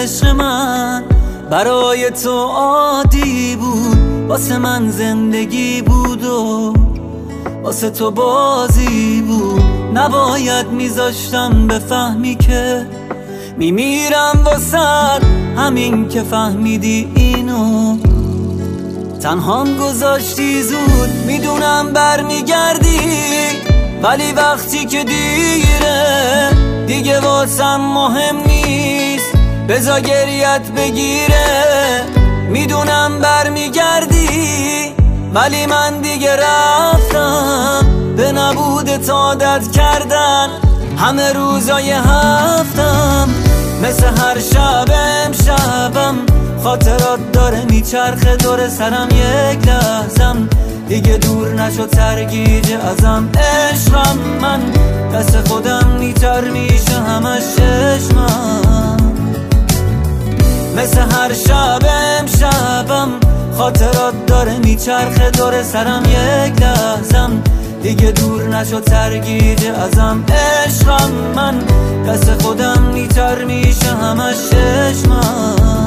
عشق من برای تو عادی بود، واسه من زندگی بود و واسه تو بازی بود. نباید میذاشتم بفهمی که میمیرم واسه همین که فهمیدی اینو. تنهام گذاشتی زود، میدونم برمیگردی، ولی وقتی که دیره دیگه واسم مهم نیست. بذار گریت بگیره، میدونم برمیگردی، ولی من دیگه رفتم. به نبودت عادت کردن همه روزای هفتم. مثل هر شب امشبم خاطرات داره میچرخه دور سرم، یک لحظم دیگه دور نشد سرگیجه ازم. عشقم من دست خودم نیتر میشه همش چشمم. مثل هر شب امشبم خاطرات داره میچرخه دور سرم، یک لحظم دیگه دور نشد سرگیجه ازم. عشقم من دست خودم نیتر میشه همش چشمم.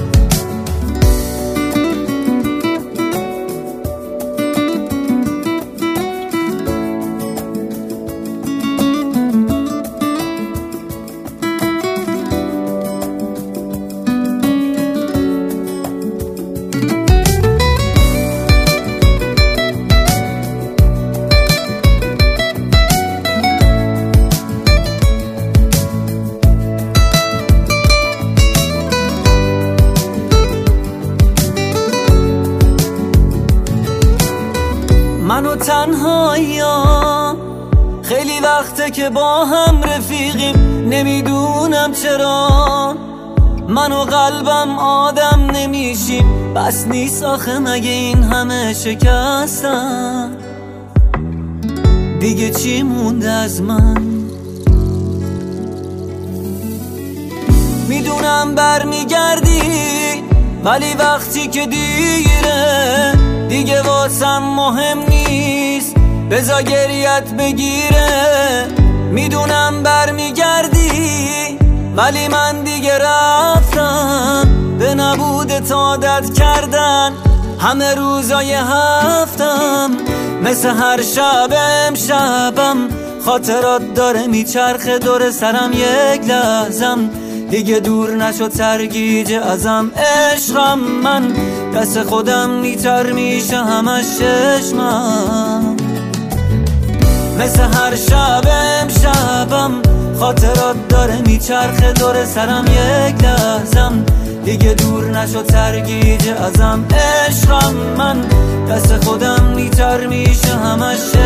منو تنهاییم، خیلی وقته که با هم رفیقیم، نمیدونم چرا من و قلبم آدم نمیشیم. بس نیست آخه مگه این همه شکستم، دیگه چی مونده از من؟ میدونم برمیگردی، ولی وقتی که دیره دیگه واسم مهم نیست. بذار گریت بگیره، میدونم برمیگردی، ولی من دیگه رفتم. به نبودت عادت کردن همه روزای هفتم. مثل هر شب امشبم خاطرات داره میچرخه دور سرم، یک لحظم دیگه دور نشد سرگیجه ازم. عشقم من دست خودم نیتر میشه همش چشمم. مثل هر شب امشبم خاطرات داره میچرخه دور سرم، یک لحظم دیگه دور نشد سرگیجه ازم. عشقم من دست خودم نیتر میشه همش